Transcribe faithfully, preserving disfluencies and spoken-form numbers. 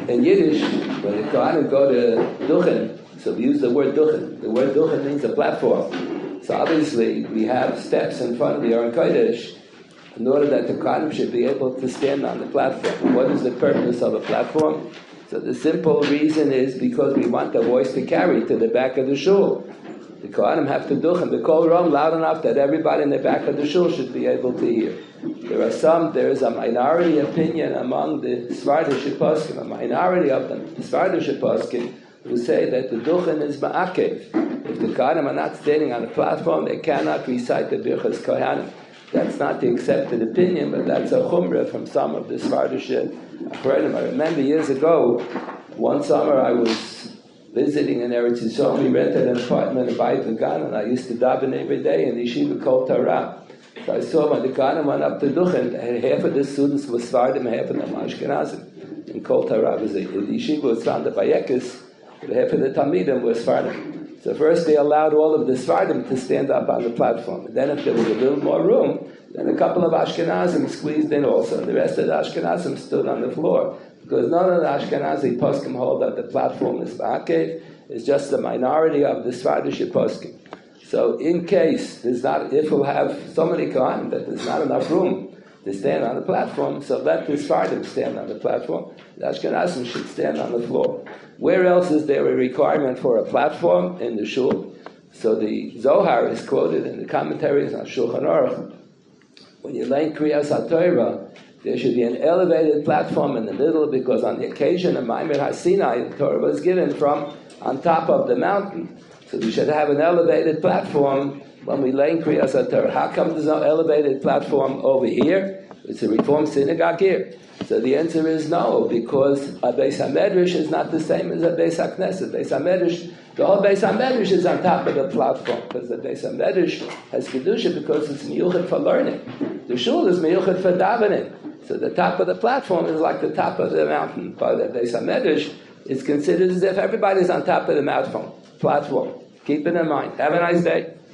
in Yiddish, when the Kohanim go to Duchen, so we use the word Duchen. The word Duchen means a platform. So obviously we have steps in front of the Aron Kodesh in order that the Kohanim should be able to stand on the platform. What is the purpose of a platform? So the simple reason is because we want the voice to carry to the back of the shul. The Kohanim have to duchen the kol ram loud enough that everybody in the back of the shul should be able to hear. There are some, there is a minority opinion among the Svardish poskim, a minority of them, the Svardish poskim, who say that the duchen is ma'akev. If the Kohanim are not standing on the platform, they cannot recite the Birchas Kohanim. That's not the accepted opinion, but that's a chumrah from some of the Svardish Achronim. I remember years ago, one summer I was visiting in Eretz Yisrael. We rented an apartment in Bayit Vegan, and I used to daven every day in Yeshiva Kol Torah. So I saw when the Kohanim went up to Duchen, half of the students were Svardim, half of them were Ashkenazim. In Kol Torah, was a, the Yeshiva was founded by Yekis, but half of the Talmidim were Svardim. So first they allowed all of the Svardim to stand up on the platform. And then if there was a little more room, then a couple of Ashkenazim squeezed in also. And the rest of the Ashkenazim stood on the floor. Because none of the Ashkenazi poskim hold that the platform is ba'akev. It's just the minority of the Svardish poskim. So in case there's not, if we'll have so many Kohanim that there's not enough room to stand on the platform, so let the Svardim stand on the platform. The Ashkenazim should stand on the floor. Where else is there a requirement for a platform? In the shul. So the Zohar is quoted in the commentaries on Shulchan Aruch. When you learn Kriyas HaTorah, there should be an elevated platform in the middle, because on the occasion of Maimer HaSinai, the Torah was given from on top of the mountain. So we should have an elevated platform when we learn Kriyas HaTorah. How come there's no elevated platform over here? It's a Reform synagogue here. So the answer is no, because a Beis HaMedrash is not the same as a Beis HaKnesset. Beis HaMedrash, the whole Beis HaMedrash is on top of the platform, because the Beis HaMedrash has Kedusha because it's miyuchad for learning. The shul is miyuchad for davening. So the top of the platform is like the top of the mountain. But the Beis HaMedrash is considered as if everybody's on top of the mountain platform. Keep it in mind. Have a nice day.